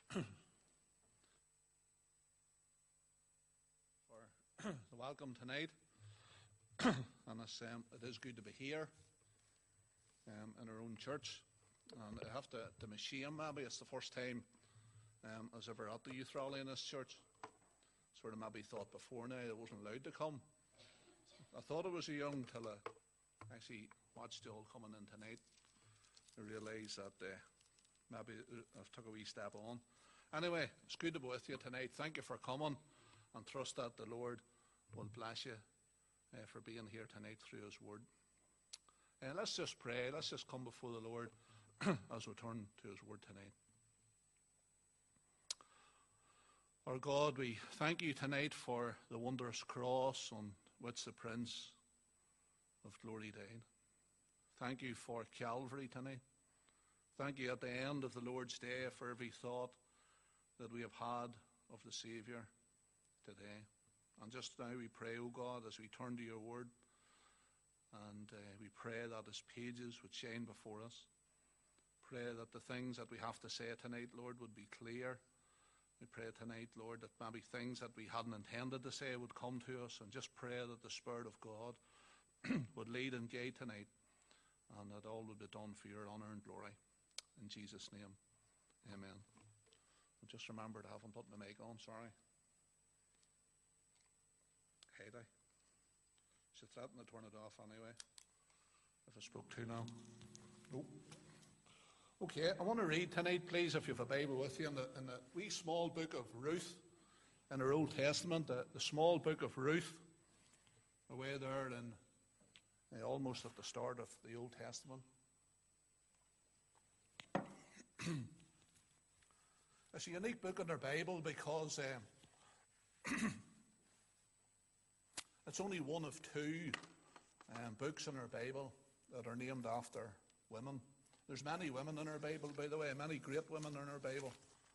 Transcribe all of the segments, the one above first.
For the welcome tonight. And it is good to be here in our own church. And I have to my shame, maybe it's the first time I was ever at the youth rally in this church. Sort of maybe thought before now I wasn't allowed to come. I thought I was young till I actually watched you all coming in tonight. I realised that maybe I've took a wee step on. Anyway, it's good to be with you tonight. Thank you for coming, and trust that the Lord will bless you for being here tonight through His Word. Let's just pray. Let's just come before the Lord as we turn to His Word tonight. Our God, we thank you tonight for the wondrous cross on which the Prince of Glory died. Thank you for Calvary tonight. Thank you at the end of the Lord's Day for every thought that we have had of the Saviour today. And just now we pray, O God, as we turn to your word, and we pray that as pages would shine before us. Pray that the things that we have to say tonight, Lord, would be clear. We pray tonight, Lord, that maybe things that we hadn't intended to say would come to us, and just pray that the Spirit of God would lead and guide tonight, and that all would be done for your honour and glory. In Jesus' name, amen. I just remembered I haven't put my mic on, sorry. Heidi. She threatened to turn it off anyway, if I spoke too long. Nope. Okay, I want to read tonight, please, if you have a Bible with you, in the wee small book of Ruth in our Old Testament, the small book of Ruth, away there in almost at the start of the Old Testament. It's a unique book in our Bible because it's only one of two books in our Bible that are named after women. There's many women in our Bible, by the way, many great women in our Bible.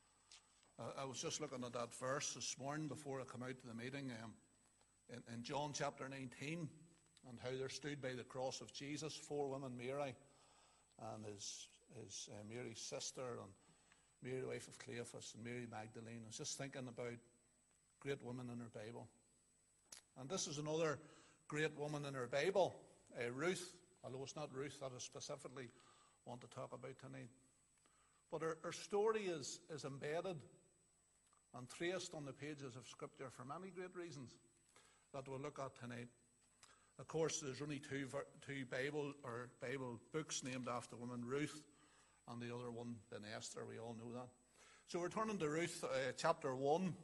I was just looking at that verse this morning before I come out to the meeting in John chapter 19, and how there stood by the cross of Jesus 4 women, Mary and his Mary's sister, and Mary the wife of Cleophas, and Mary Magdalene. I was just thinking about great women in our Bible. And this is another great woman in our Bible, Ruth, although it's not Ruth that I specifically want to talk about tonight. But her story is embedded and traced on the pages of Scripture for many great reasons that we'll look at tonight. Of course, there's only two Bible books named after women, Ruth and the other one, then Esther. We all know that. So we're turning to Ruth chapter 1,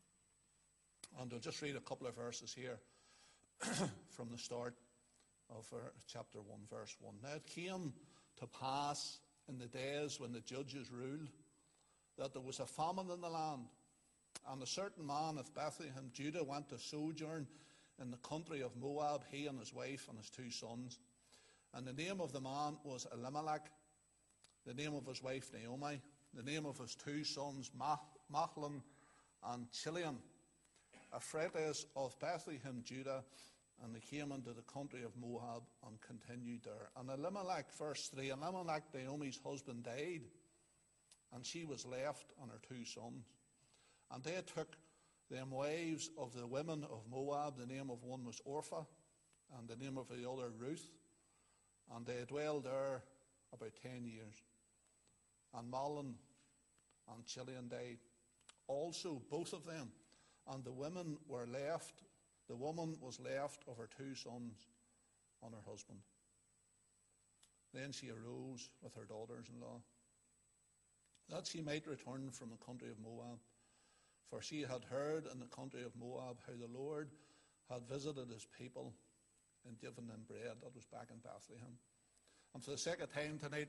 and I'll just read a couple of verses here from the start of chapter 1, verse 1. Now it came to pass in the days when the judges ruled that there was a famine in the land, and a certain man of Bethlehem, Judah, went to sojourn in the country of Moab, he and his wife and his 2 sons. And the name of the man was Elimelech, the name of his wife Naomi, the name of his 2 sons Mahlon and Chilion, Ephratah of Bethlehem, Judah. And they came into the country of Moab and continued there. And Elimelech, verse 3, Elimelech, Naomi's husband, died, and she was left and her 2 sons. And they took them wives of the women of Moab. The name of one was Orpah, and the name of the other Ruth. And they dwelled there about 10 years. And Mahlon and Chilion died also, both of them. And the women were left. The woman was left of her 2 sons and her husband. Then she arose with her daughters-in-law, that she might return from the country of Moab. For she had heard in the country of Moab how the Lord had visited his people and given them bread. That was back in Bethlehem. And for the sake of time tonight,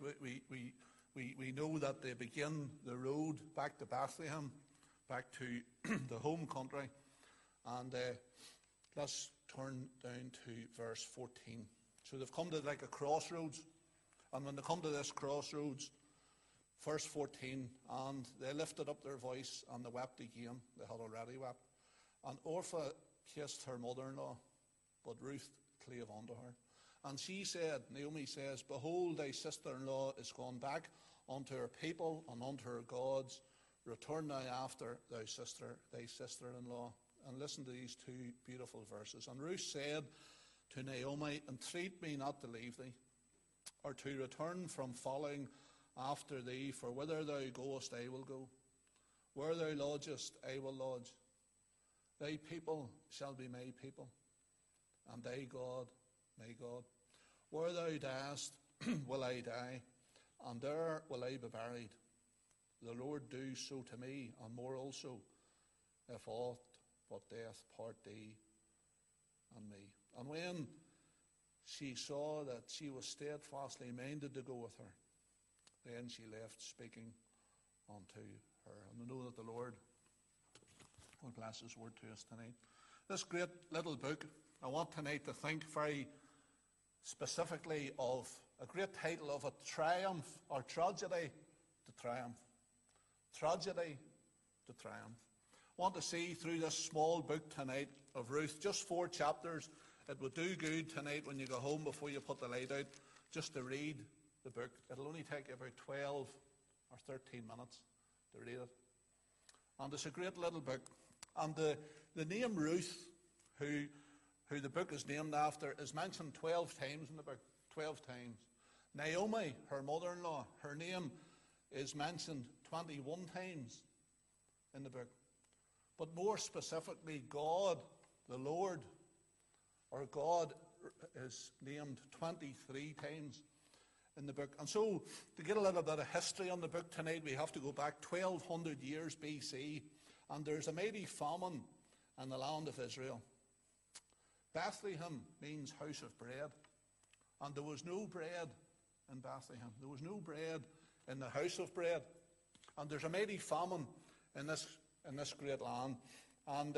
we know that they begin the road back to Bethlehem, back to the home country. And let's turn down to verse 14. So they've come to like a crossroads. And when they come to this crossroads, verse 14, and they lifted up their voice and they wept again. They had already wept. And Orpah kissed her mother-in-law, but Ruth clave unto her. And she said, Naomi says, Behold, thy sister-in-law is gone back unto her people and unto her gods. Return now after thy sister-in-law. And listen to these two beautiful verses. And Ruth said to Naomi, entreat me not to leave thee, or to return from following after thee, for whither thou goest I will go, where thou lodgest I will lodge. Thy people shall be my people, and thy God my God. Where thou diest will I die, and there will I be buried. The Lord do so to me, and more also, if aught but death part thee and me. And when she saw that she was steadfastly minded to go with her, then she left speaking unto her. And I know that the Lord will bless his word to us tonight. This great little book, I want tonight to think very specifically of a great title of a triumph or tragedy to triumph. Tragedy to triumph. I want to see through this small book tonight of Ruth, just 4 chapters. It would do good tonight when you go home before you put the light out, just to read the book. It'll only take you about 12 or 13 minutes to read it. And it's a great little book. And the name Ruth, who the book is named after, is mentioned 12 times in the book. 12 times. Naomi, her mother-in-law, her name is mentioned 21 times in the book. But more specifically, God, the Lord, or God, is named 23 times in the book. And so, to get a little bit of history on the book tonight, we have to go back 1200 years BC, and there's a mighty famine in the land of Israel. Bethlehem means house of bread, and there was no bread in Bethlehem. There was no bread in the house of bread, and there's a mighty famine in this great land. And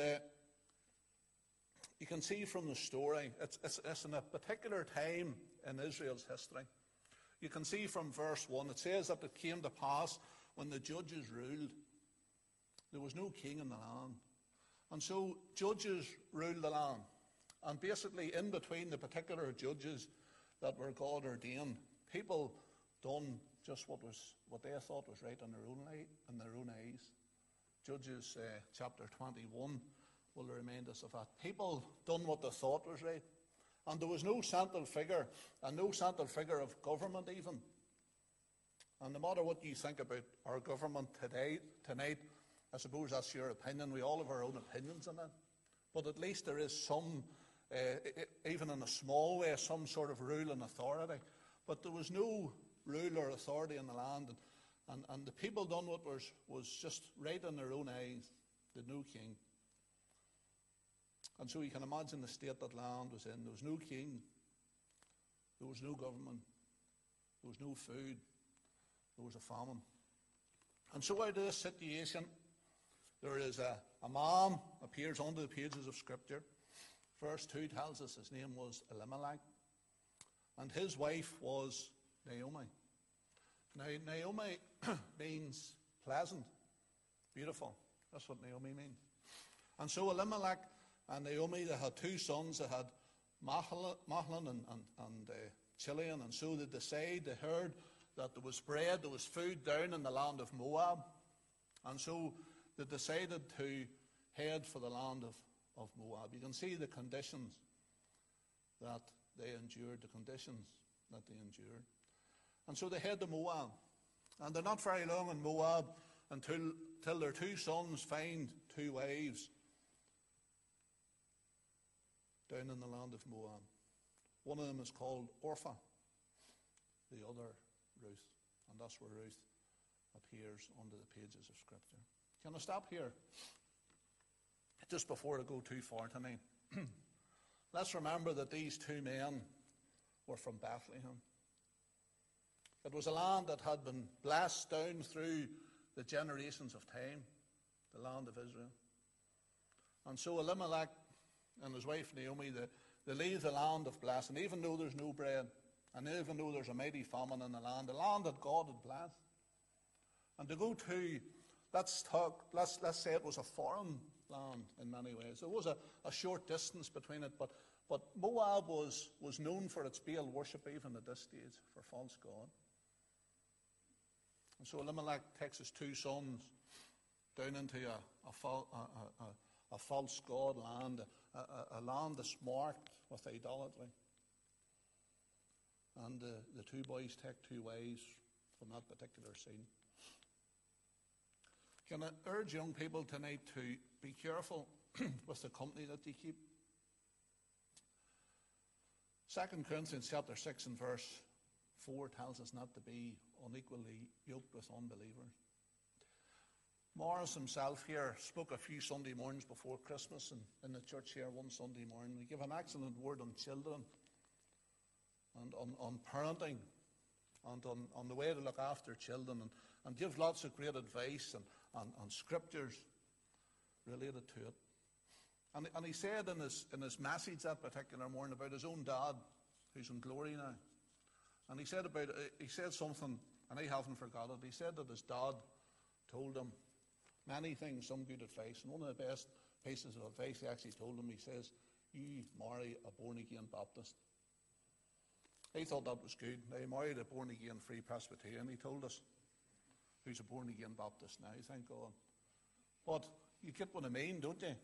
you can see from the story, it's in a particular time in Israel's history. You can see from verse 1, it says that it came to pass when the judges ruled, there was no king in the land. And so judges ruled the land. And basically in between the particular judges that were God ordained, people done just what they thought was right in their own eyes. Judges chapter 21 will remind us of that. People done what they thought was right. And there was no central figure, and no central figure of government even. And no matter what you think about our government tonight, I suppose that's your opinion. We all have our own opinions on it. But at least there is some, even in a small way, some sort of rule and authority. But there was no rule or authority in the land. And the people done what was just right in their own eyes. They had no king. And so you can imagine the state that land was in. There was no king. There was no government. There was no food. There was a famine. And so out of this situation, there is a man appears onto the pages of Scripture. Verse 2 tells us his name was Elimelech. And his wife was Naomi. Now, Naomi means pleasant, beautiful. That's what Naomi means. And so Elimelech and Naomi, they had 2 sons. They had Mahlon and Chilion. And so they heard that there was bread, there was food down in the land of Moab. And so they decided to head for the land of Moab. You can see the conditions that they endured, And so they head to Moab. And they're not very long in Moab until their 2 sons find 2 wives down in the land of Moab. One of them is called Orpah, the other Ruth. And that's where Ruth appears under the pages of Scripture. Can I stop here? Just before I go too far tonight. Let's remember that these 2 men were from Bethlehem. It was a land that had been blessed down through the generations of time, the land of Israel. And so Elimelech and his wife Naomi, they leave the land of blessing, even though there's no bread, and even though there's a mighty famine in the land that God had blessed. And to go to, let's say it was a foreign land in many ways. There was a short distance between it, but Moab was known for its Baal worship even at this stage, for false god. And so Elimelech takes his 2 sons down into a false god land, a land that's marked with idolatry. And the two boys take two wives from that particular scene. Can I urge young people tonight to be careful with the company that they keep? 2 Corinthians chapter 6 and verse 4 tells us not to be unequally yoked with unbelievers. Morris himself here spoke a few Sunday mornings before Christmas in the church here one Sunday morning. He gave an excellent word on children and on parenting and on the way to look after children, and give lots of great advice and scriptures related to it. And he said in his message that particular morning about his own dad, who's in glory now. And he said something, and I haven't forgot it. He said that his dad told him many things, some good advice. And one of the best pieces of advice he actually told him, he says, "You marry a born-again Baptist." He thought that was good. Now, he married a born-again Free Presbyterian, he told us, who's a born-again Baptist now, thank God. But you get what I mean, don't you?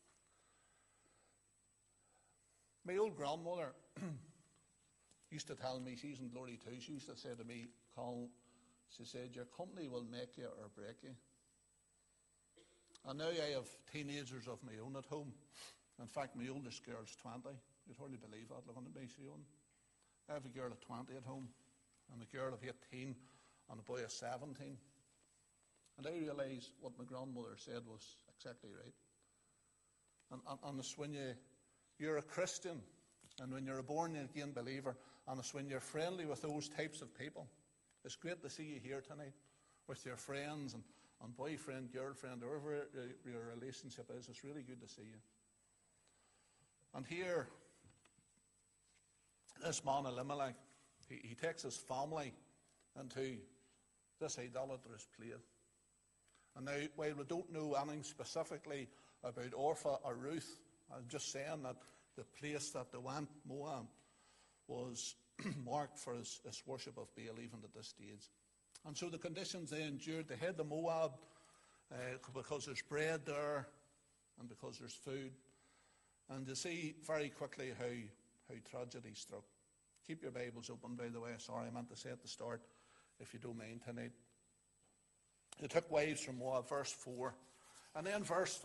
My old grandmother used to tell me, she's in glory too, she used to say to me, "Colin," she said, "your company will make you or break you." And now I have teenagers of my own at home. In fact, my oldest girl's 20. You'd hardly believe that, looking at me, Sion. I have a girl of 20 at home, and a girl of 18, and a boy of 17. And I realise what my grandmother said was exactly right. And it's when you're a Christian, and when you're a born-again believer, and it's when you're friendly with those types of people. It's great to see you here tonight with your friends and boyfriend, girlfriend, or whatever your relationship is. It's really good to see you. And here, this man Elimelech, he takes his family into this idolatrous place. And now, while we don't know anything specifically about Orpah or Ruth, I'm just saying that the place that they went, Moab, was marked for his worship of Baal even at this stage. And so the conditions they endured, they head to Moab because there's bread there and because there's food. And you see very quickly how tragedy struck. Keep your Bibles open, by the way. Sorry, I meant to say at the start, if you don't mind tonight. They took wives from Moab, verse 4. And then verse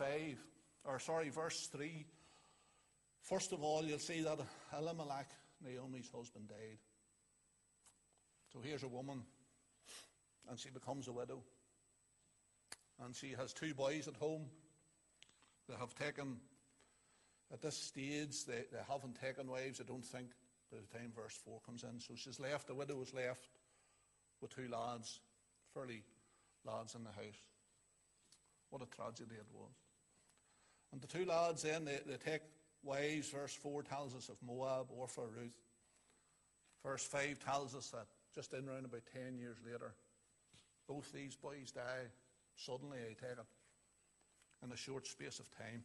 3. First of all, you'll see that Elimelech, Naomi's husband, died. So here's a woman, and she becomes a widow. And she has two boys at home. They have taken, at this stage, they haven't taken wives, I don't think, by the time verse 4 comes in. So she's left, the widow is left with two lads, fairly lads in the house. What a tragedy it was. And the two lads then, they take wives. Verse 4 tells us of Moab, Orpah, Ruth. Verse 5 tells us that just in round about 10 years later, both these boys die suddenly, I take it, in a short space of time.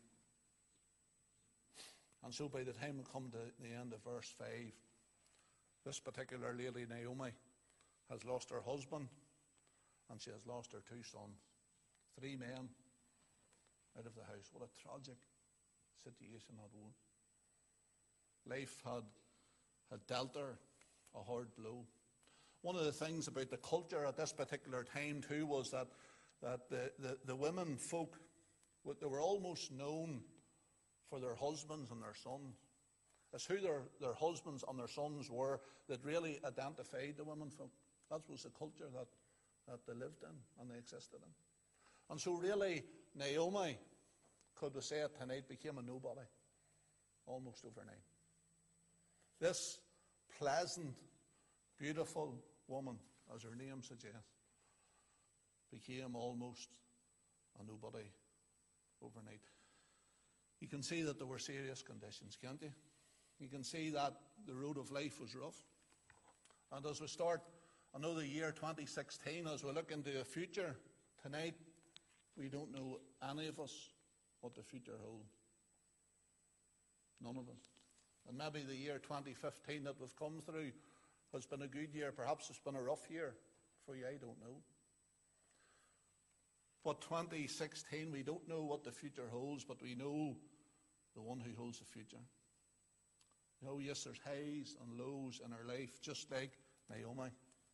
And so by the time we come to the end of verse 5, this particular lady, Naomi, has lost her husband, and she has lost her two sons. 3 men out of the house. What a tragic situation that was. Life had dealt her a hard blow. One of the things about the culture at this particular time too was that the women folk, they were almost known for their husbands and their sons. It's who their husbands and their sons were that really identified the women folk. That was the culture that they lived in and they existed in. And so really, Naomi, could we say it tonight, became a nobody almost overnight. This pleasant, beautiful woman, as her name suggests, became almost a nobody overnight. You can see that there were serious conditions, can't you? You can see that the road of life was rough. And as we start another year, 2016, as we look into the future, tonight, we don't know, any of us, what the future holds. None of us. And maybe the year 2015 that we've come through has been a good year. Perhaps it's been a rough year for you, I don't know. But 2016, we don't know what the future holds, but we know the one who holds the future. Yes, there's highs and lows in our life, just like Naomi.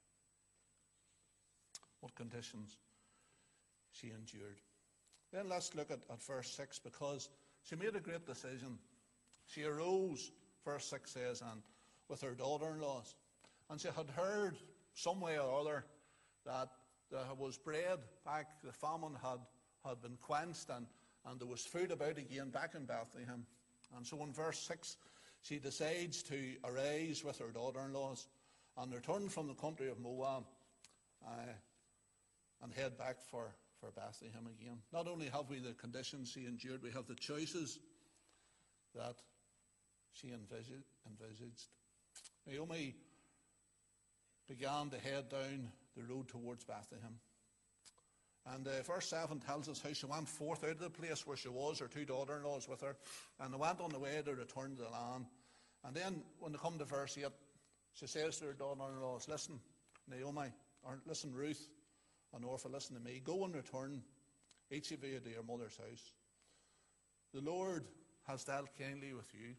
What conditions she endured. Then let's look at verse 6, because she made a great decision. She arose, verse 6 says, and with her daughter-in-laws. And she had heard some way or other that there was bread back, the famine had been quenched, and there was food about again back in Bethlehem. And so in verse 6, she decides to arise with her daughter-in-laws and return from the country of Moab and head back for Bethlehem again. Not only have we the conditions she endured, we have the choices that she envisaged. Naomi began to head down the road towards Bethlehem. And verse 7 tells us how she went forth out of the place where she was, her two daughter-in-laws with her, and they went on the way to return to the land. And then when they come to verse 8, she says to her daughter-in-laws, listen, Naomi, or listen, Ruth and Orpah, listen to me. Go and return, each of you, to your mother's house. The Lord has dealt kindly with you,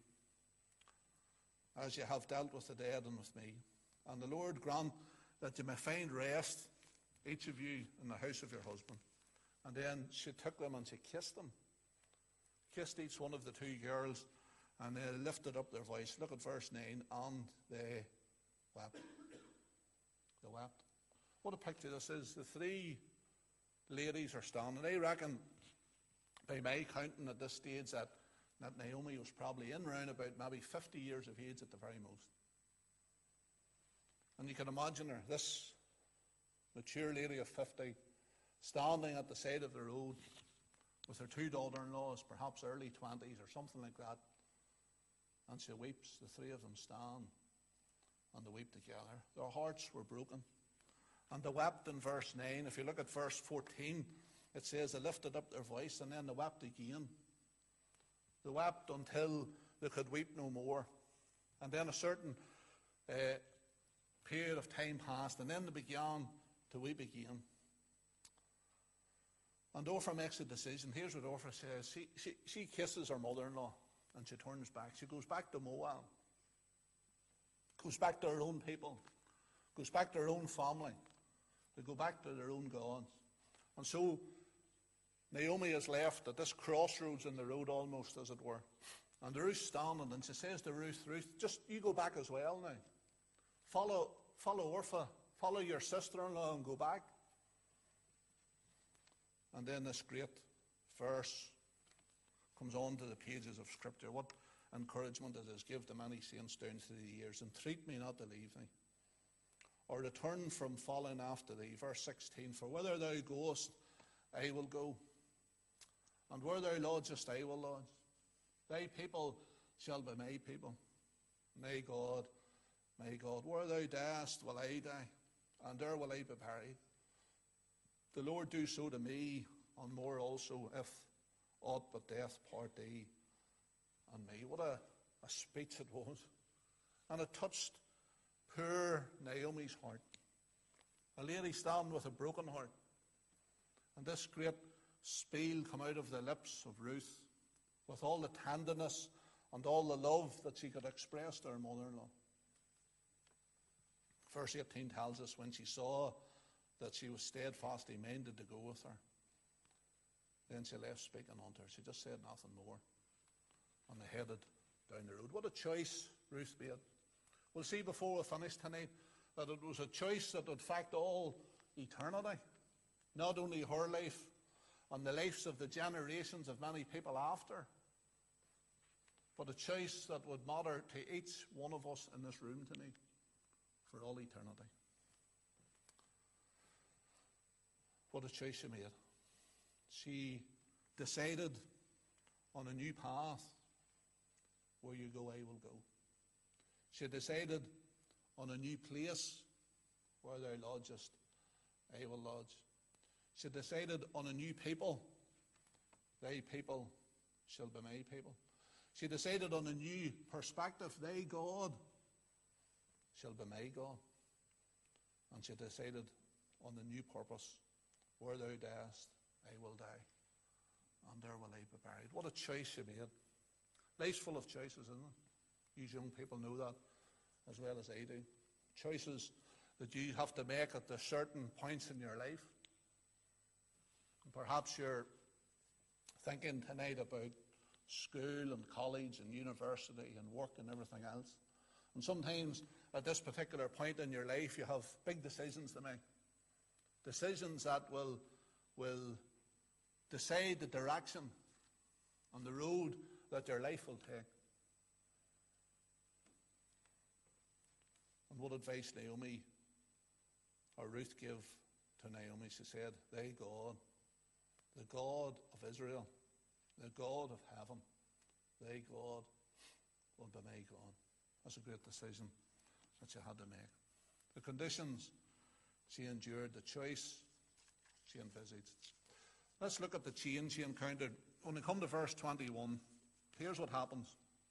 as you have dealt with the dead and with me. And the Lord grant that you may find rest, each of you, in the house of your husband. And then she took them and she kissed them. Kissed each one of the two girls, and they lifted up their voice. Look at verse 9. And they wept. They wept. What a picture this is. The three ladies are standing. I reckon, by my counting at this stage, that Naomi was probably in round about maybe 50 years of age at the very most. And you can imagine her, this mature lady of 50, standing at the side of the road with her two daughter-in-laws, perhaps early 20s or something like that. And she weeps. The three of them stand and they weep together. Their hearts were broken. And they wept in verse 9. If you look at verse 14, it says they lifted up their voice and then they wept again. They wept until they could weep no more. And then a certain period of time passed, and then they began to weep again. And Orpah makes a decision. Here's what Orpah says. She kisses her mother-in-law and she turns back. She goes back to Moab. Goes back to her own people. Goes back to her own family. They go back to their own gods. And so Naomi is left at this crossroads in the road, almost, as it were. And Ruth's standing, and she says to Ruth, just you go back as well now. Follow Orpah, follow your sister-in-law and go back. And then this great verse comes on to the pages of Scripture. What encouragement it is. Give to many saints down through the years, entreat me not to leave thee, or return from following after thee. Verse 16, for whither thou goest, I will go, and where thou lodgest, I will lodge. Thy people shall be my people. My God, where thou diest, will I die, and there will I be buried. The Lord do so to me, and more also, if aught but death part thee and me. What a speech it was. And it touched poor Naomi's heart. A lady standing with a broken heart. And this great spiel come out of the lips of Ruth with all the tenderness and all the love that she could express to her mother-in-law. Verse 18 tells us when she saw that she was steadfastly minded to go with her, then she left speaking unto her. She just said nothing more. And they headed down the road. What a choice Ruth made. We'll see before we finish tonight that it was a choice that would affect all eternity. Not only her life and the lives of the generations of many people after, but a choice that would matter to each one of us in this room tonight for all eternity. What a choice she made. She decided on a new path. Where you go, I will go. She decided on a new place. Where thou lodgest, I will lodge. She decided on a new people. Thy people shall be my people. She decided on a new perspective. Thy God shall be my God. And she decided on the new purpose. Where thou diest, I will die, and there will I be buried. What a choice you made. Life's full of choices, isn't it? You young people know that as well as I do. Choices that you have to make at the certain points in your life. And perhaps you're thinking tonight about school and college and university and work and everything else. And sometimes at this particular point in your life you have big decisions to make. Decisions that will decide the direction and the road that your life will take. And what advice Naomi or Ruth gave to Naomi, she said, thy God, the God of Israel, the God of heaven, thy God will be my God. That's a great decision that she had to make. The conditions she endured, the choice she envisaged. Let's look at the change she encountered. When we come to verse 21, here's what happens.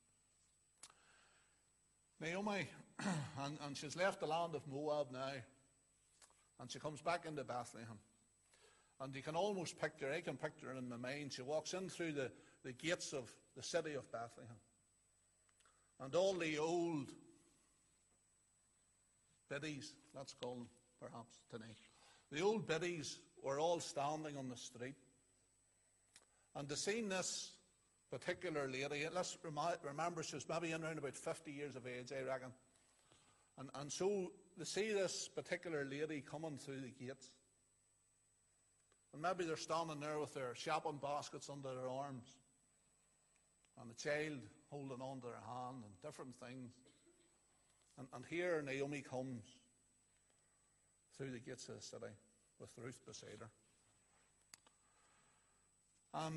Naomi, and she's left the land of Moab now, and she comes back into Bethlehem. And you can almost picture, I can picture it in my mind, she walks in through the gates of the city of Bethlehem. And all the old biddies, let's call them perhaps tonight, the old biddies were all standing on the street. And to see this particular lady, let's remember she was maybe in around about 50 years of age, I reckon. And so to see this particular lady coming through the gates, and maybe they're standing there with their shopping baskets under their arms, and the child holding on to their hand, and different things. And here Naomi comes through the gates of the city with Ruth beside her. And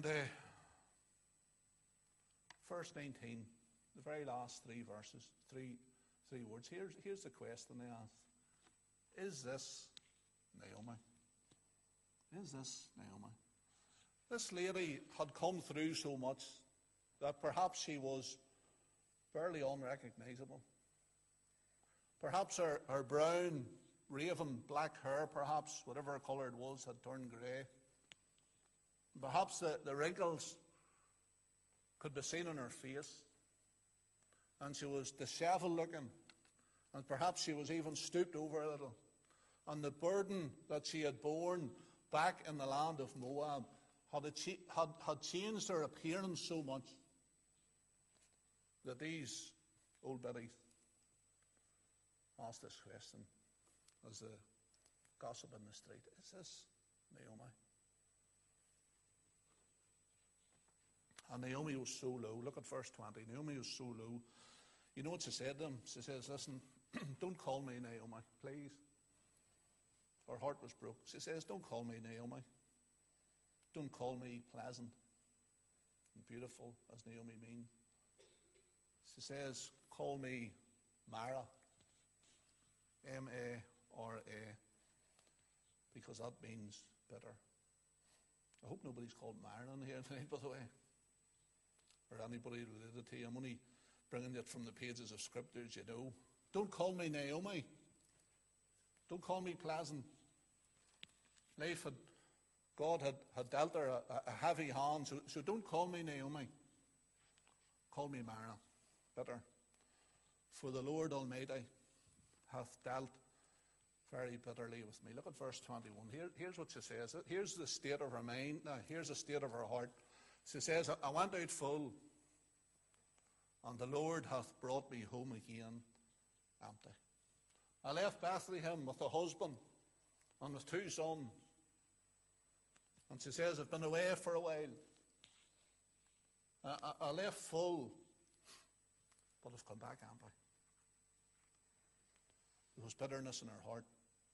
verse 19, the very last three verses, three words. Here's the question they ask. Is this Naomi? Is this Naomi? This lady had come through so much that perhaps she was barely unrecognizable. Perhaps her brown, raven black hair, perhaps whatever colour it was, had turned grey. Perhaps the wrinkles could be seen on her face, and she was dishevelled looking, and perhaps she was even stooped over a little. And the burden that she had borne back in the land of Moab had changed her appearance so much that these old biddies asked this question as the gossip in the street. Is this Naomi? And Naomi was so low. Look at verse 20. Naomi was so low. You know what she said to him? She says, listen, don't call me Naomi, please. Her heart was broke. She says, don't call me Naomi. Don't call me pleasant and beautiful, as Naomi means. She says, call me Mara, M-A-R-A, because that means bitter. I hope nobody's called Mara in here tonight, by the way, or anybody related to you. I'm only bringing it from the pages of scriptures, you know. Don't call me Naomi. Don't call me pleasant. God had dealt her a heavy hand, so don't call me Naomi. Call me Mara, bitter. For the Lord Almighty hath dealt very bitterly with me. Look at verse 21. Here's what she says. Here's the state of her mind. Now, here's the state of her heart. She says, I went out full, and the Lord hath brought me home again empty. I left Bethlehem with a husband and with 2 sons. And she says, I've been away for a while. I left full, but I've come back empty. There was bitterness in her heart.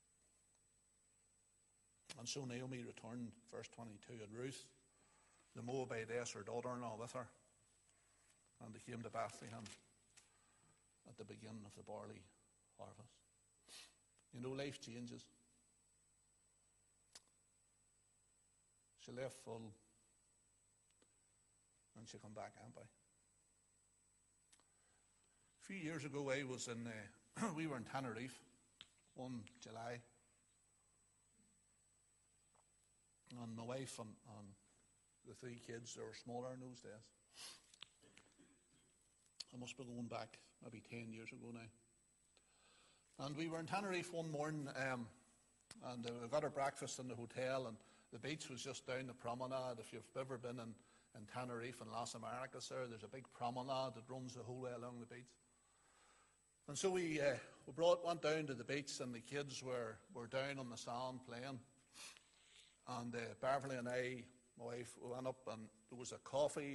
And so Naomi returned, verse 22, and Ruth, the Moabitess, her daughter-in-law, with her. And they came to Bethlehem at the beginning of the barley harvest. You know, life changes. She left full, and she come back empty. A few years ago, I was in, we were in Tenerife, one July. And my wife and the three kids, they were smaller in those days. I must be going back maybe 10 years ago now. And we were in Tenerife one morning, and we got our breakfast in the hotel, and the beach was just down the promenade. If you've ever been in Tenerife and Las Americas there's a big promenade that runs the whole way along the beach. And so we went down to the beach, and the kids were down on the sand playing. And Beverly and I, my wife, we went up, and there was a coffee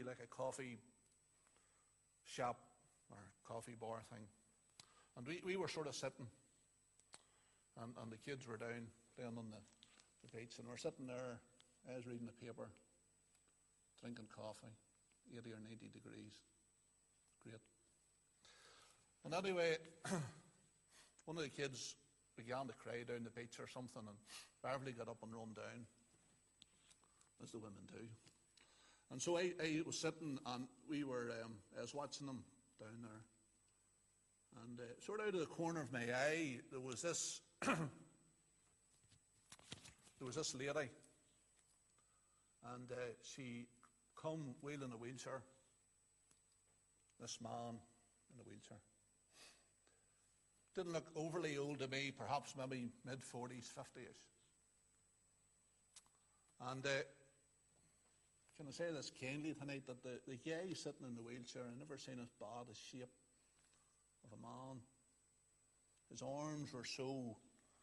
shop or coffee bar thing. And we were sort of sitting, and the kids were down playing on the beach, and we're sitting there. I was reading the paper, drinking coffee, 80 or 90 degrees. Great. And anyway, one of the kids began to cry down the beach or something, and Beverly got up and run down, as the women do. And so I was sitting, and I was watching them down there. And sort of out of the corner of my eye, there was this lady, and she come wheeling a wheelchair. This man in a wheelchair. Didn't look overly old to me, perhaps maybe mid-40s, 50ish. And can I say this kindly tonight, that the guy sitting in the wheelchair, I never seen as bad a shape of a man. His arms were so...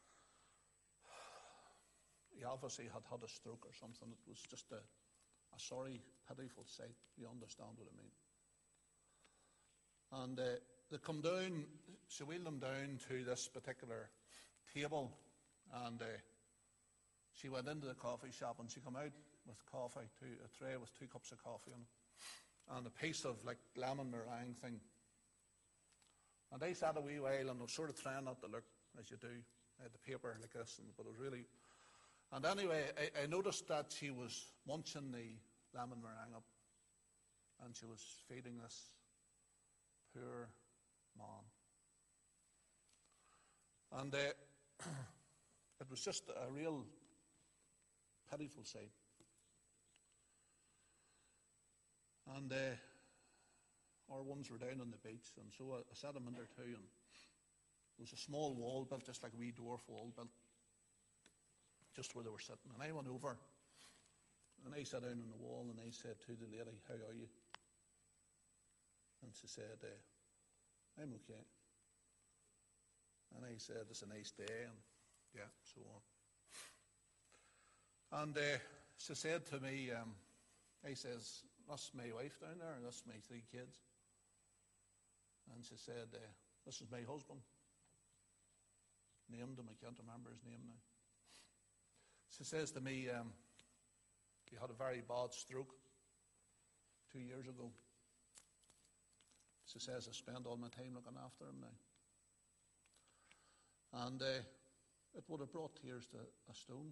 He obviously had had a stroke or something. It was just a sorry, pitiful sight. You understand what I mean. And they come down, she wheeled them down to this particular table, and she went into the coffee shop, and she came out with coffee, a tray with 2 cups of coffee on it, and a piece of like lemon meringue thing. And I sat a wee while, and I was sort of trying not to look, as you do. I had the paper like this, but it was really... And anyway, I noticed that she was munching the lemon meringue up, and she was feeding this poor man. And it was just a real pitiful sight. And our ones were down on the beach, and so I sat them in there too, and there was a small wall built, just like a wee dwarf wall built, just where they were sitting. And I went over, and I sat down on the wall, and I said to the lady, "How are you?" And she said, "I'm okay." And I said, "It's a nice day," and yeah, so on. And she said to me, I says, "That's my wife down there, and that's my 3 kids." And she said, "This is my husband." Named him, I can't remember his name now. She says to me, he had a very bad stroke 2 years ago. She says, "I spend all my time looking after him now." And it would have brought tears to a stone.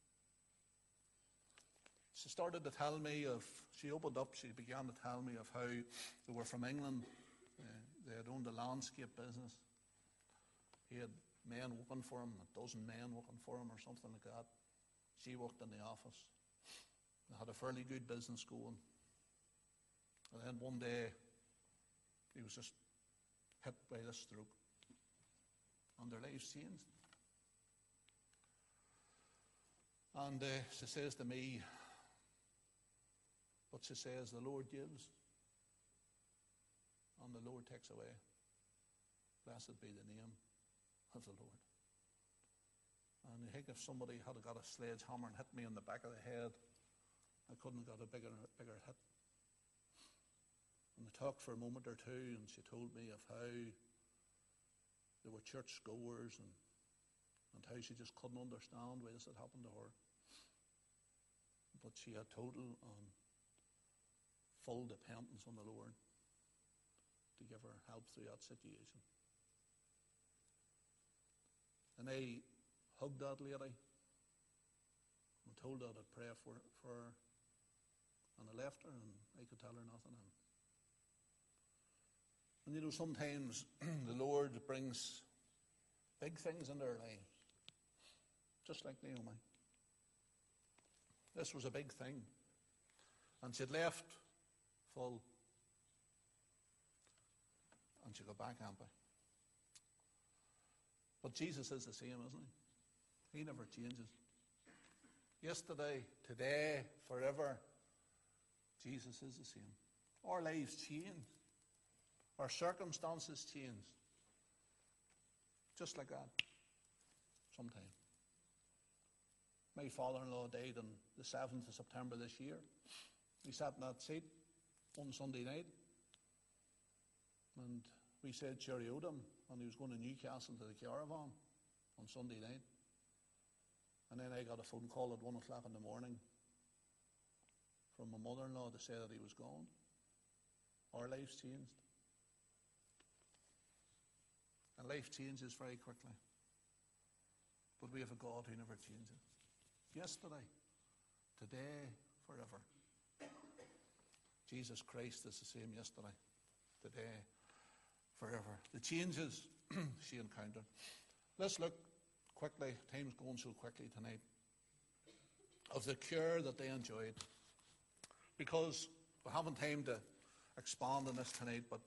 She started to tell me she opened up, she began to tell me of how they were from England. They had owned a landscape business. He had men working for him, 12 men working for him or something like that. She worked in the office. They had a fairly good business going. And then one day, he was just hit by this stroke. And their lives changed. And she says to me, but she says, "The Lord gives, and the Lord takes away. Blessed be the name of the Lord." And I think if somebody had got a sledgehammer and hit me in the back of the head, I couldn't have got a bigger hit. And we talked for a moment or two, and she told me of how they were church goers, and how she just couldn't understand why this had happened to her. But she had total and full dependence on the Lord to give her help through that situation. And I hugged that lady and told her I'd pray for her. And I left her, and I could tell her nothing. And you know, sometimes the Lord brings big things into our lives, just like Naomi. This was a big thing. And she'd left full. And she got back empty. But Jesus is the same, isn't he? He never changes. Yesterday, today, forever, Jesus is the same. Our lives change. Our circumstances change. Just like that. Sometime. My father-in-law died on the 7th of September this year. He sat in that seat one Sunday night. And we said cheerio to him when he was going to Newcastle to the caravan on Sunday night. And then I got a phone call at 1 o'clock in the morning from my mother-in-law to say that he was gone. Our lives changed. And life changes very quickly. But we have a God who never changes. Yesterday, today, forever. Jesus Christ is the same yesterday, today, forever. The changes she encountered. Let's look quickly, time's going so quickly tonight, of the cure that they enjoyed. Because we haven't time to expand on this tonight, but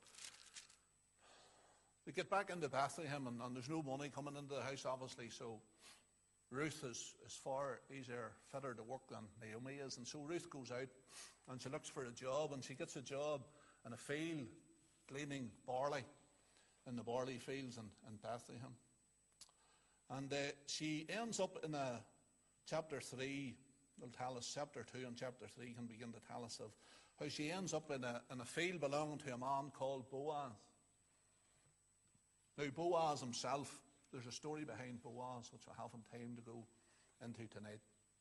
they get back into Bethlehem, and there's no money coming into the house, obviously, so Ruth is far easier, fitter to work than Naomi is. And so Ruth goes out and she looks for a job, and she gets a job in a field gleaning barley in the barley fields in Bethlehem. And she ends up in chapter 3, it'll tell us, chapter 2 and chapter 3 can begin to tell us of how she ends up in a field belonging to a man called Boaz. Now Boaz himself, there's a story behind Boaz which I haven't time to go into tonight.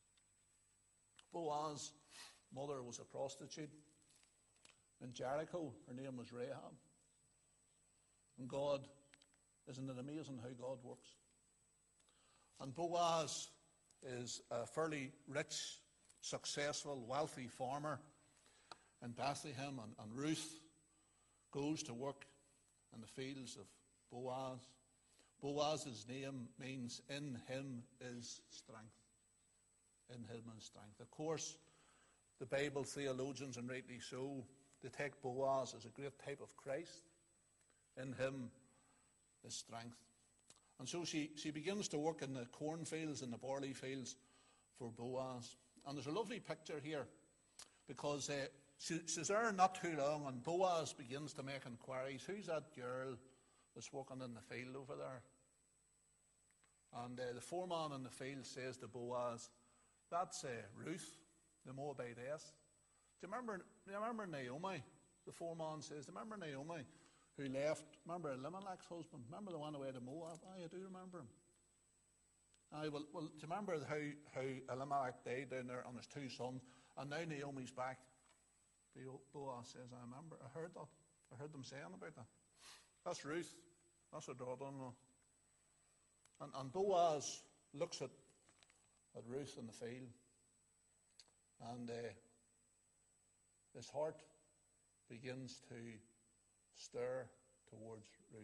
Boaz's mother was a prostitute in Jericho. Her name was Rahab. And God, isn't it amazing how God works? And Boaz is a fairly rich, successful, wealthy farmer in Bethlehem, and Ruth goes to work in the fields of Boaz. Boaz's name means in him is strength. In him is strength. Of course, the Bible theologians, and rightly so, they take Boaz as a great type of Christ. In him is strength. And so she begins to work in the cornfields and the barley fields for Boaz. And there's a lovely picture here, because she's there not too long, and Boaz begins to make inquiries. Who's that girl that's working in the field over there? And the foreman in the field says to Boaz, that's Ruth, the Moabitess. Do you remember Naomi? The foreman says, do you remember Naomi, who left? Remember Elimelech's husband? Remember the one away to Moab? I do remember him. Well, do you remember how Elimelech died down there on his two sons, and now Naomi's back? Boaz says, I remember. I heard that. I heard them saying about that. That's Ruth. That's her daughter-in-law. And Boaz looks at Ruth in the field, and his heart begins to stir towards Ruth.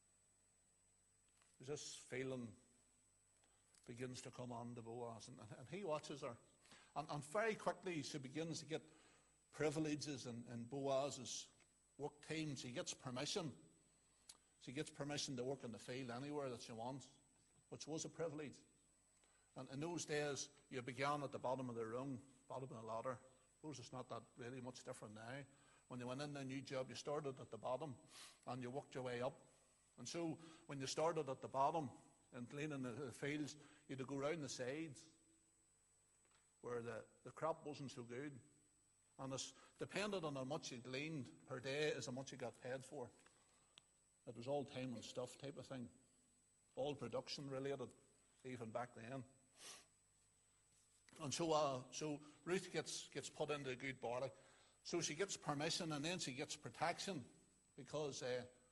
This feeling begins to come on to Boaz, and he watches her. And very quickly she begins to get privileges in Boaz's work time. She gets permission. She gets permission to work in the field anywhere that she wants, which was a privilege. And in those days, you began at the bottom of the rung, bottom of the ladder. I suppose it's not that really much different now. When you went in a new job, you started at the bottom and you worked your way up. And so when you started at the bottom and cleaning the fields, you had to go round the sides where the crop wasn't so good. And it's depended on how much you gleaned per day is how much you got paid for. It was all time and stuff type of thing. All production related, even back then. And so Ruth gets put into good barley. So she gets permission, and then she gets protection, because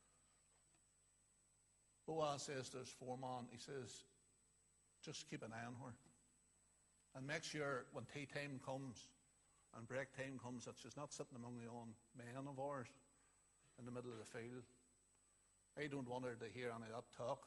Boaz says to his foreman, he says, just keep an eye on her. And make sure when tea time comes and break time comes that she's not sitting among the own men of ours in the middle of the field. I don't want her to hear any of that talk.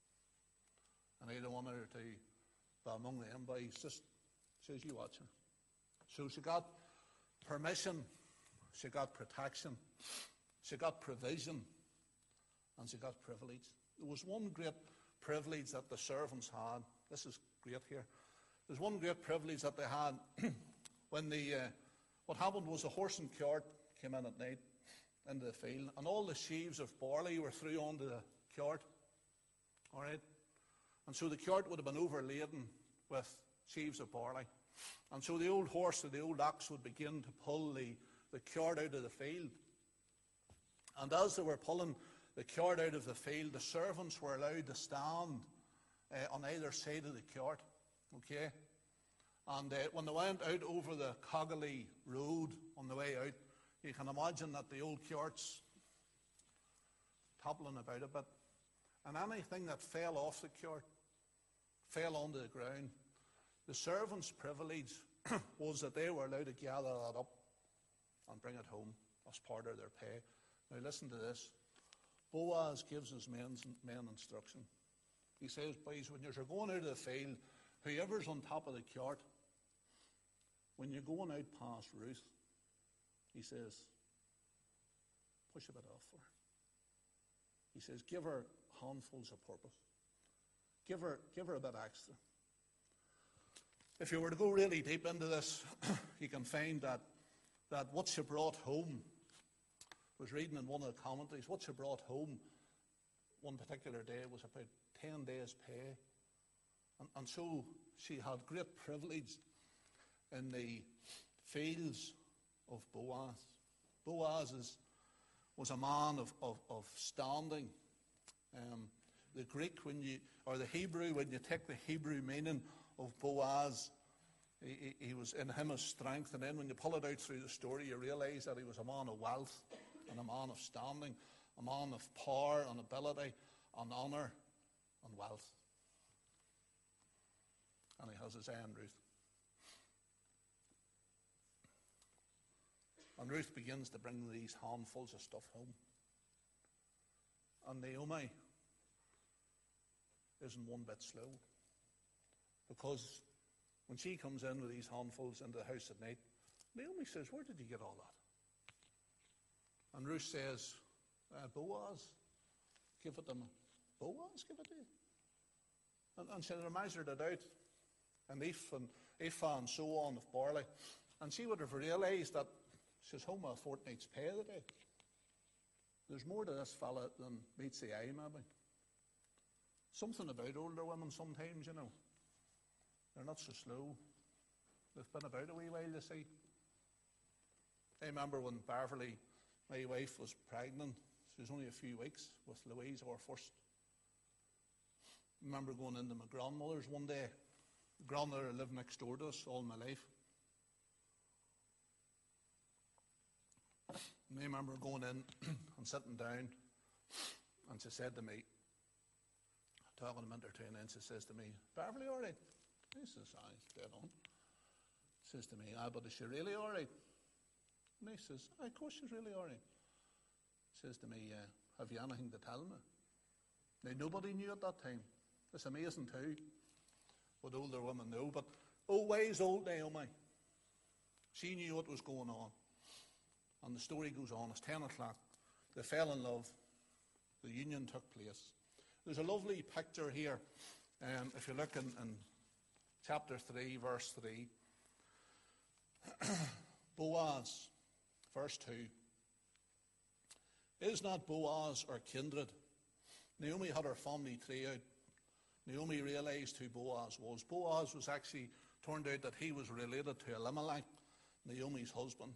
And I don't want her to be among them boys. Just says, you watch her. So she got permission, she got protection, she got provision, and she got privilege. There was one great privilege that the servants had. This is great here. There's one great privilege that they had when what happened was a horse and cart came in at night into the field, and all the sheaves of barley were thrown onto the cart. All right? And so the cart would have been overladen with sheaves of barley. And so the old horse or the old ox would begin to pull the cart out of the field. And as they were pulling the cart out of the field, the servants were allowed to stand on either side of the cart. Okay? And when they went out over the Coggally Road on the way out, you can imagine that the old cart's toppling about a bit. And anything that fell off the cart fell onto the ground. The servants' privilege was that they were allowed to gather that up and bring it home as part of their pay. Now listen to this. Boaz gives his men instruction. He says, boys, when you're going out of the field, whoever's on top of the cart, when you're going out past Ruth, he says, push a bit off for her. He says, give her handfuls of purpose. Give her a bit extra. If you were to go really deep into this, you can find that what she brought home, I was reading in one of the commentaries, what she brought home one particular day was about 10 days' pay. And so she had great privilege in the fields of Boaz. Boaz was a man of standing. The Greek, or the Hebrew, when you take the Hebrew meaning of Boaz, he was in him of strength. And then when you pull it out through the story, you realize that he was a man of wealth and a man of standing, a man of power and ability and honor and wealth. And he has his eye on Ruth. And Ruth begins to bring these handfuls of stuff home. And Naomi isn't one bit slow. Because when she comes in with these handfuls into the house at night, Naomi says, where did you get all that? And Ruth says, Boaz, give it to me. Boaz, give it to you. And she measured it out, an ephah and so on of barley. And she would have realized that she's home a fortnight's pay today. There's more to this fella than meets the eye, maybe. Something about older women sometimes, you know. They're not so slow. They've been about a wee while, you see. I remember when Beverly, my wife, was pregnant. She was only a few weeks with Louise, our first. I remember going into my grandmother's one day. The grandmother lived next door to us all my life. And I remember going in and sitting down, and she said to me, talking a minute or two, and then she says to me, Beverly, all right? I says, aye, dead on. She says to me, but is she really all right? And I says, of course she's really all right. She says to me, have you anything to tell me? Now, nobody knew at that time. It's amazing too what older women know. But always old Naomi, she knew what was going on. And the story goes on. It's 10 o'clock. They fell in love. The union took place. There's a lovely picture here. If you look in chapter 3, verse 3. Boaz, verse 2. Is not Boaz our kindred? Naomi had her family tree out. Naomi realized who Boaz was. Boaz was actually, turned out that he was related to Elimelech, Naomi's husband.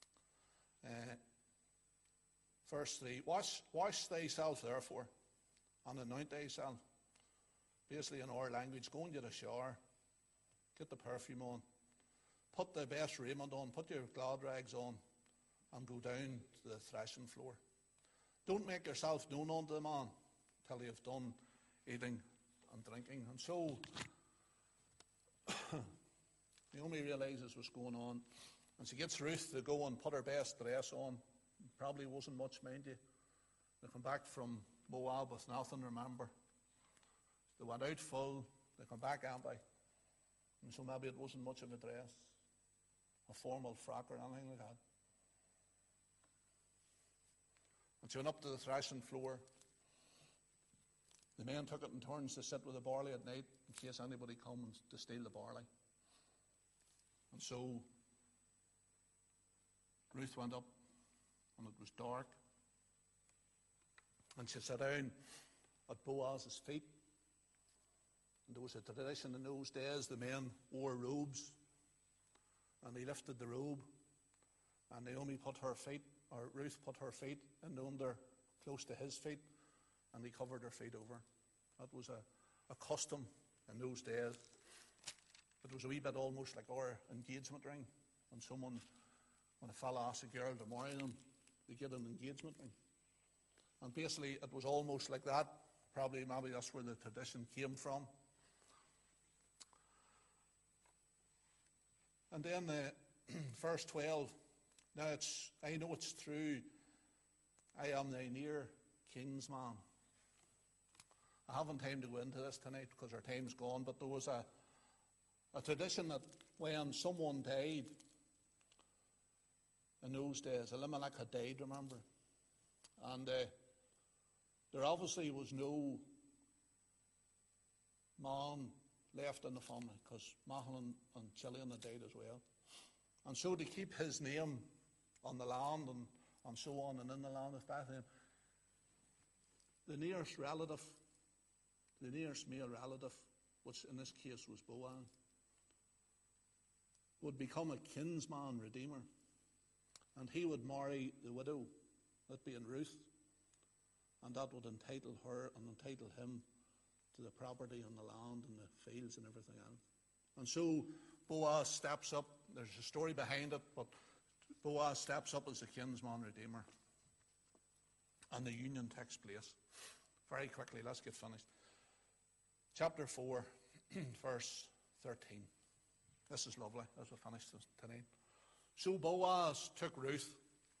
Verse 3, wash thyself therefore, and anoint thyself. Basically in our language, go and get a shower, get the perfume on, put the best raiment on, put your glad rags on, and go down to the threshing floor. Don't make yourself known unto the man till you've done eating and drinking. And so Naomi realizes what's going on, and she gets Ruth to go and put her best dress on. Probably wasn't much, mind you. They come back from Moab with nothing, remember. They went out full, they come back empty. And so maybe it wasn't much of a dress. a formal frock or anything like that. And she went up to the threshing floor. The men took it in turns to sit with the barley at night in case anybody comes to steal the barley. And so Ruth went up, and it was dark. And she sat down at Boaz's feet. And there was a tradition in those days, the men wore robes. And he lifted the robe. And Naomi put her feet, or Ruth put her feet in under, close to his feet. And he covered her feet over. That was a custom in those days. It was a wee bit almost like our engagement ring. When a fella asks a girl to marry them, they get an engagement ring. And basically it was almost like that. Maybe that's where the tradition came from. And then verse 12. Now I know it's through, I am thy near kinsman. I haven't time to go into this tonight because our time's gone, but there was a tradition that when someone died in those days, Elimelech had died, remember? And there obviously was no man left in the family because Mahlon and Chilion had died as well. And so to keep his name on the land and so on and in the land of Bethlehem, the nearest relative, the nearest male relative, which in this case was Boaz, would become a kinsman redeemer. And he would marry the widow, that being Ruth, and that would entitle her and entitle him to the property and the land and the fields and everything else. And so Boaz steps up. There's a story behind it, but Boaz steps up as a kinsman redeemer. And the union takes place. Very quickly, let's get finished. Chapter 4, verse 13. This is lovely as we finish this tonight. So Boaz took Ruth,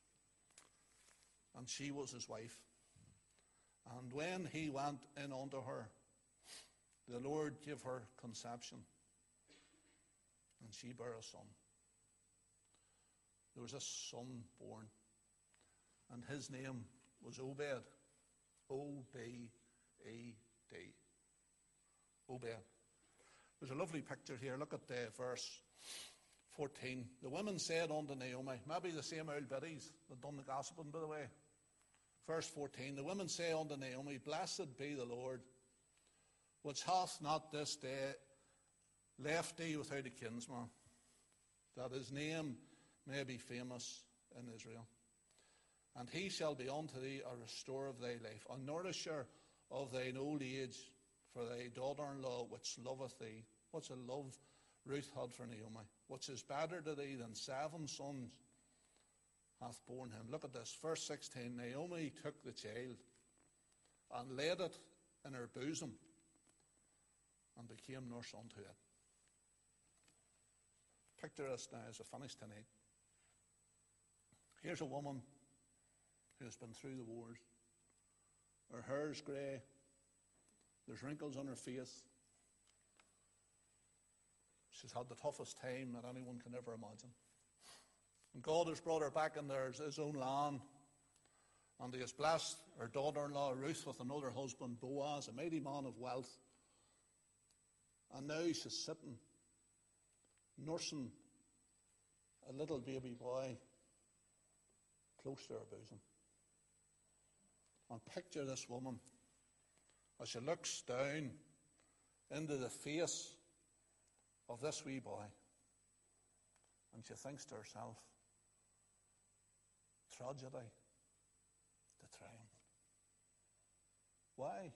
and she was his wife. And when he went in unto her, the Lord gave her conception, and she bare a son. There was a son born, and his name was Obed. O-B-E-D. Obed. There's a lovely picture here. Look at verse 14. The women said unto Naomi, maybe the same old biddies that done the gossiping, by the way. Verse 14. The women say unto Naomi, blessed be the Lord, which hath not this day left thee without a kinsman, that his name may be famous in Israel. And he shall be unto thee a restorer of thy life, a nourisher of thine old age, for thy daughter-in-law which loveth thee. What's a love Ruth had for Naomi, which is better to thee than 7 sons, hath borne him. Look at this, verse 16. Naomi took the child and laid it in her bosom and became nurse unto it. Picture this now as I finish tonight. Here's a woman who has been through the wars. Her hair's grey. There's wrinkles on her face. She's had the toughest time that anyone can ever imagine. And God has brought her back in his own land. And he has blessed her daughter-in-law Ruth with another husband, Boaz, a mighty man of wealth. And now she's sitting, nursing a little baby boy close to her bosom. And picture this woman as she looks down into the face of this wee boy, and she thinks to herself, tragedy to triumph. Why?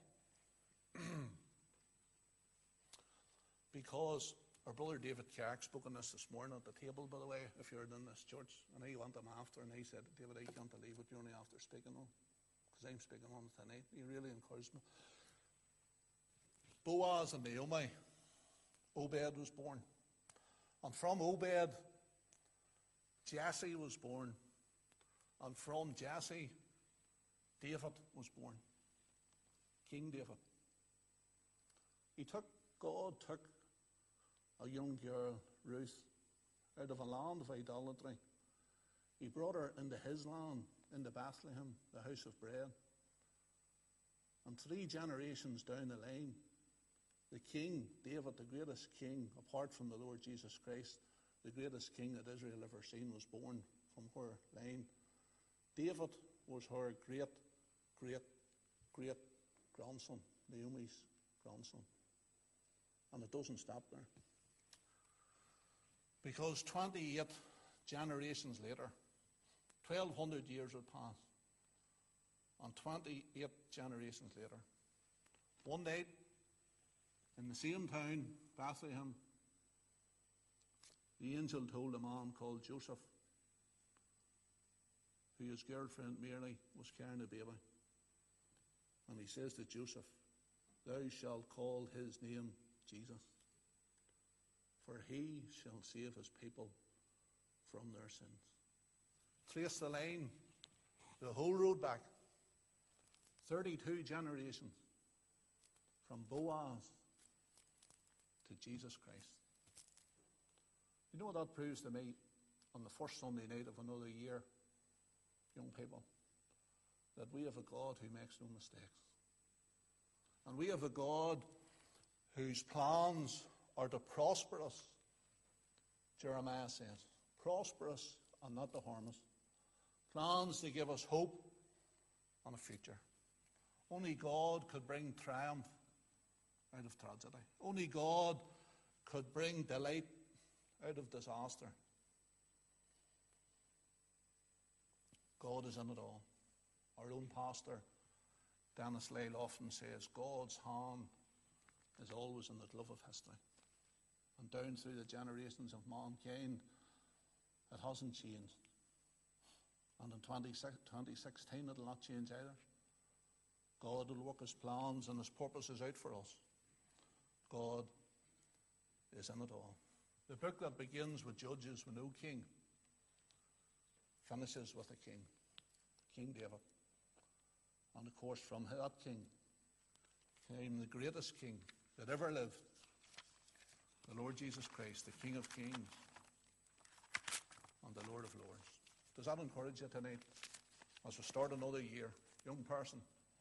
Because our brother David Carrick spoke on this morning at the table, by the way, if you're in this church, and he went him after, and he said, David, I can't believe what you're only after speaking on, because I'm speaking on it tonight. He really encouraged me. Boaz and Naomi, Obed was born. And from Obed, Jesse was born. And from Jesse, David was born. King David. God took a young girl, Ruth, out of a land of idolatry. He brought her into his land, into Bethlehem, the house of bread. And 3 generations down the line, the king, David, the greatest king, apart from the Lord Jesus Christ, the greatest king that Israel ever seen, was born from her line. David was her great, great, great grandson, Naomi's grandson. And it doesn't stop there. Because 28 generations later, 1,200 years would pass. And 28 generations later, one night, in the same town, Bethlehem, the angel told a man called Joseph, whose girlfriend Mary was carrying a baby. And he says to Joseph, "Thou shalt call his name Jesus, for he shall save his people from their sins." Trace the line, the whole road back, 32 generations, from Boaz to Jesus Christ. You know what that proves to me on the first Sunday night of another year, young people? That we have a God who makes no mistakes. And we have a God whose plans are to prosper us. Jeremiah says, prosper us and not to harm us. Plans to give us hope and a future. Only God could bring triumph out of tragedy. Only God could bring delight out of disaster. God is in it all. Our own pastor, Dennis Lyle, often says, God's hand is always in the glove of history. And down through the generations of mankind, it hasn't changed. And in 2016, it will not change either. God will work his plans and his purposes out for us. God is in it all. The book that begins with Judges with no king finishes with a king, King David. And of course, from that king came the greatest king that ever lived, the Lord Jesus Christ, the King of Kings and the Lord of Lords. Does that encourage you tonight as we start another year? Young person,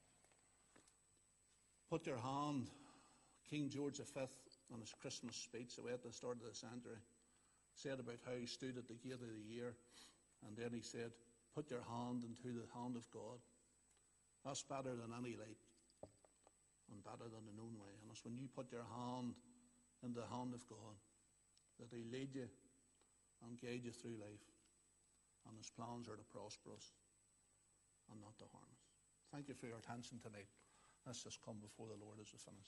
put your hand, King George V, on his Christmas speech away at the start of the century, said about how he stood at the gate of the year, and then he said, put your hand into the hand of God. That's better than any light and better than the known way. And it's when you put your hand in the hand of God that he lead you and guide you through life. And his plans are to prosper us and not to harm us. Thank you for your attention tonight. Let's just come before the Lord as we finish.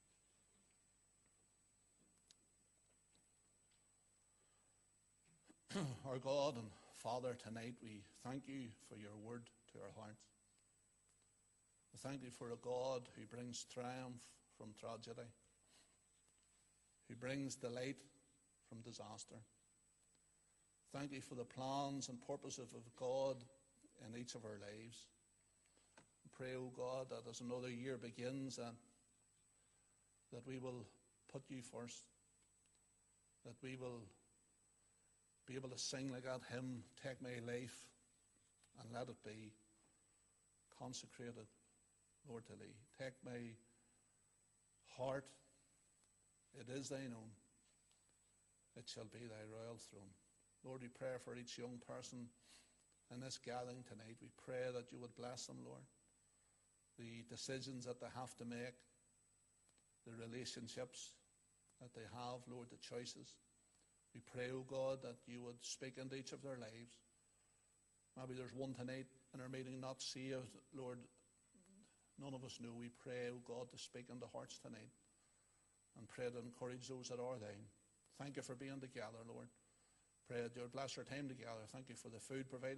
Our God and Father, tonight we thank you for your word to our hearts. We thank you for a God who brings triumph from tragedy, who brings delight from disaster. Thank you for the plans and purposes of God in each of our lives. We pray, O God, that as another year begins, that we will put you first, that we will be able to sing like that hymn, take my life and let it be consecrated, Lord, to thee. Take my heart, it is thine own. It shall be thy royal throne. Lord, we pray for each young person in this gathering tonight. We pray that you would bless them, Lord. The decisions that they have to make, the relationships that they have, Lord, the choices. We pray, O God, that you would speak into each of their lives. Maybe there's one tonight in our meeting not saved, Lord. None of us know. We pray, O God, to speak into hearts tonight and pray to encourage those that are thine. Thank you for being together, Lord. Pray that you would bless our time together. Thank you for the food provided.